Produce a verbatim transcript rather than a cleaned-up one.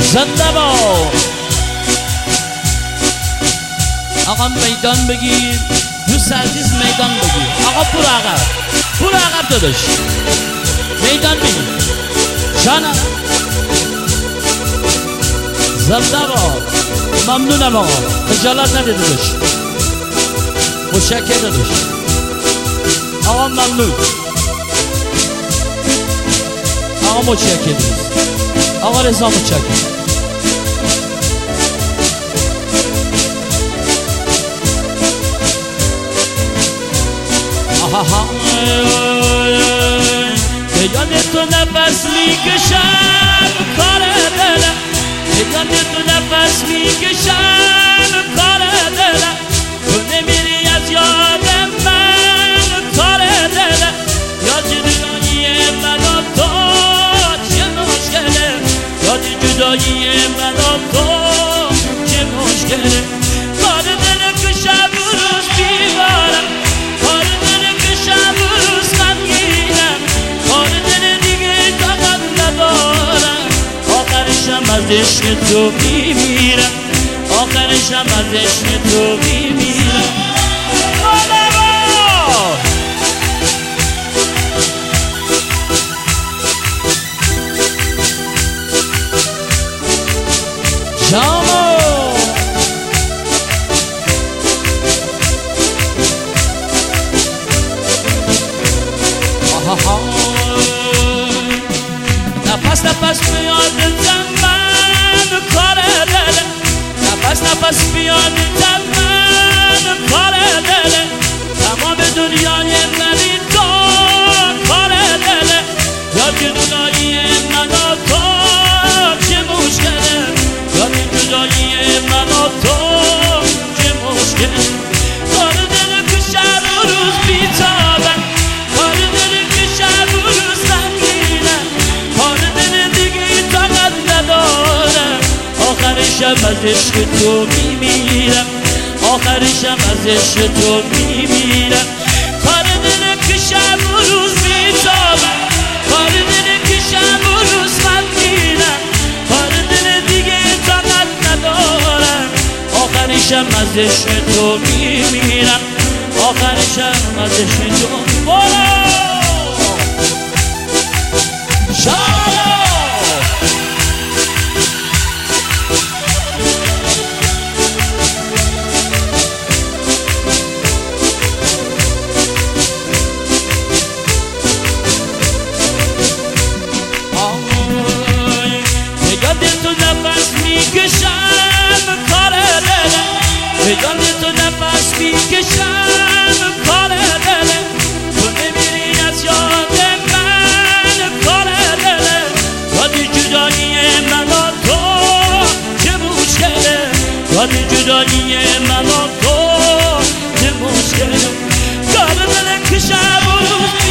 زنده باد. آقا میدان بگیر، دوست عزیز میدان بگیر. آقا پور عقب، پور عقب داداش، میدان بگیر جانم. زنده باد. ممنونم آقا، خجالت نده داداش، متشکرم داداش. آقا ممنون، آقا متشکرم، آقا رضا متشکرم. آها به یاد تو نفس میکشم کار دلم، به یاد تو نفس میکشم کار دلم. تو نمیری از یاد من کار دلم، یاد جدایی من و تو چه مشکله، یاد جدایی من و تو چه مشکله. کار دلم که شب و روز بیمارم، کار دلم که شب و روز غمگینم، کار دلم دیگه طاقت ندارم. آخرشم از عشق تو میمیرم، آخرشم از عشق تو میمیرم. شامو نفس نفس میاد من کار دلم، نفس نفس میاد من کار دلم. تمام دنیای من تو کار دلم، یا جدایی من و تو چه مشکله، یا جدایی من و تو چه مشکله. کار دلم که شب و روز بیتابم، کار دلم که شب و روز غمگینم، کار دلم دیگه طاقت ندارم. آخرشم از عشق تو میمیرم، آخرشم از عشق تو میمیرم. کار دلم که شب و روز بیتابم، کار دلم که شب و روز غمگینم، کار دلم دیگه طاقت ندارم. آخرشم از عشق تو میمیرم، آخرشم از عشق تو میمیرم. به یاد تو نفس میکشم کار دلم، تو نمیری از یاد من کار دلم. یاد جدایی من و تو چه مشکله، یاد جدایی من و تو چه مشکله. کار دلم که شب و روز